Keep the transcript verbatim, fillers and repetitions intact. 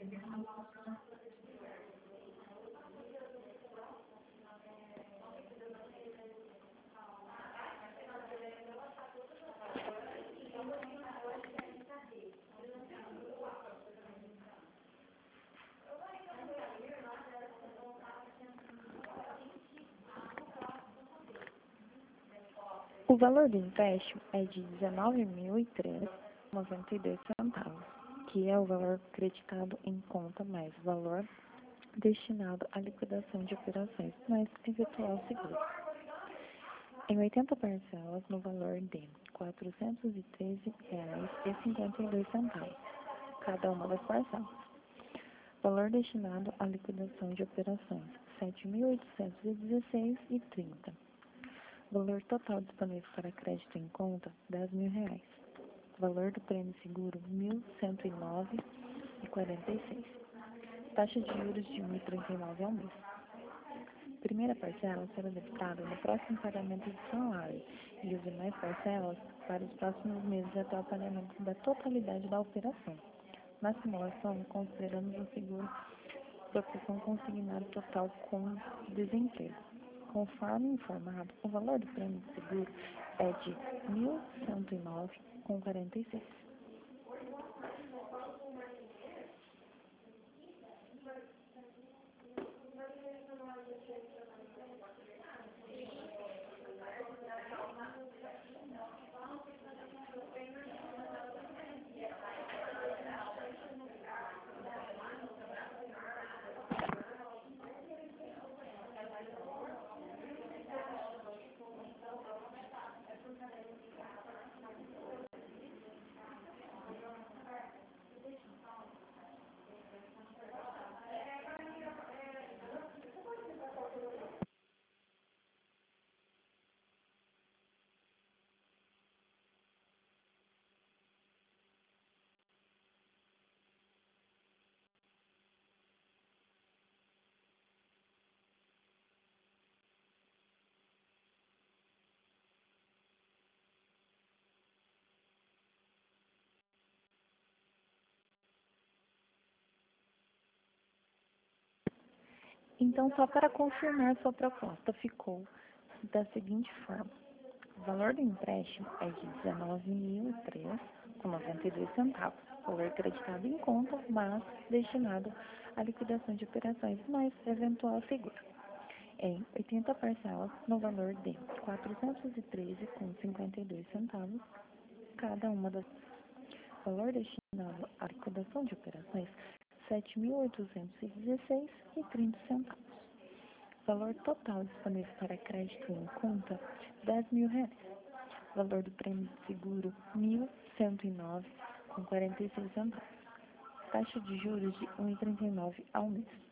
O valor do empréstimo é de dezenove mil e três reais e noventa e dois centavos, que é o valor creditado em conta mais o valor destinado à liquidação de operações mais eventual seguro, em oitenta parcelas no valor de quatrocentos e treze reais e cinquenta e dois centavos, cada uma das parcelas. Valor destinado à liquidação de operações sete mil oitocentos e dezesseis reais e trinta centavos. Valor total disponível para crédito em conta, dez mil reais. Valor do prêmio seguro, mil cento e nove reais e quarenta e seis centavos. Taxa de juros de um vírgula trinta e nove ao mês. Primeira parcela será debitada no próximo pagamento do salário e as demais parcelas para os próximos meses até o pagamento da totalidade da operação. Na simulação, consideramos o seguro proteção consignado total com desemprego. Conforme informado, o valor do prêmio de seguro é de mil cento e nove reais e quarenta e seis centavos. Então, só para confirmar sua proposta, ficou da seguinte forma. O valor do empréstimo é de dezenove mil e três reais e noventa e dois centavos. Valor creditado em conta, mas destinado à liquidação de operações mais eventual seguro. Em oitenta parcelas, no valor de quatrocentos e treze reais e cinquenta e dois centavos, cada uma das. Valor destinado à liquidação de operações, sete mil oitocentos e dezesseis reais e trinta centavos. Valor total disponível para crédito em conta, dez mil reais. Valor do prêmio de seguro, mil cento e nove reais e quarenta e seis centavos. Taxa de juros de um vírgula trinta e nove ao mês.